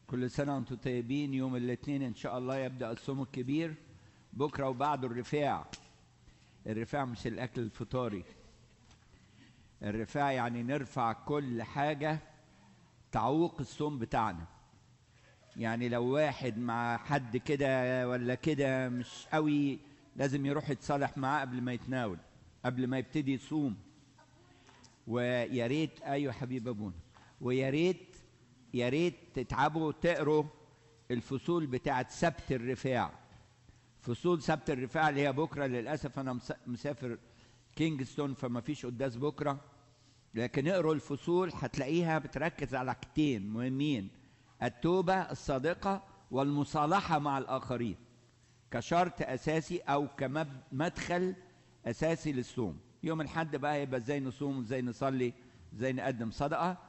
كل سنة وانتم طيبين. يوم الاثنين ان شاء الله يبدأ الصوم الكبير بكرة وبعده الرفاع. الرفاع مش الاكل الفطاري، الرفاع يعني نرفع كل حاجة تعوق الصوم بتاعنا. يعني لو واحد مع حد كده ولا كده مش قوي، لازم يروح يتصالح معاه قبل ما يتناول، قبل ما يبتدي يصوم. ويا ريت، ايوه حبيب ابونا، ويا ريت يا ريت تتعبوا تقروا الفصول بتاعت سبت الرفاع. فصول سبت الرفاع اللي هي بكره، للاسف انا مسافر كينجستون فما فيش قداس بكره، لكن اقروا الفصول هتلاقيها بتركز على حاجتين مهمين: التوبه الصادقه والمصالحه مع الاخرين، كشرط اساسي او كمدخل اساسي للصوم. يوم الاحد بقى هيبقى ازاي نصوم وازاي نصلي، ازاي نقدم صدقه.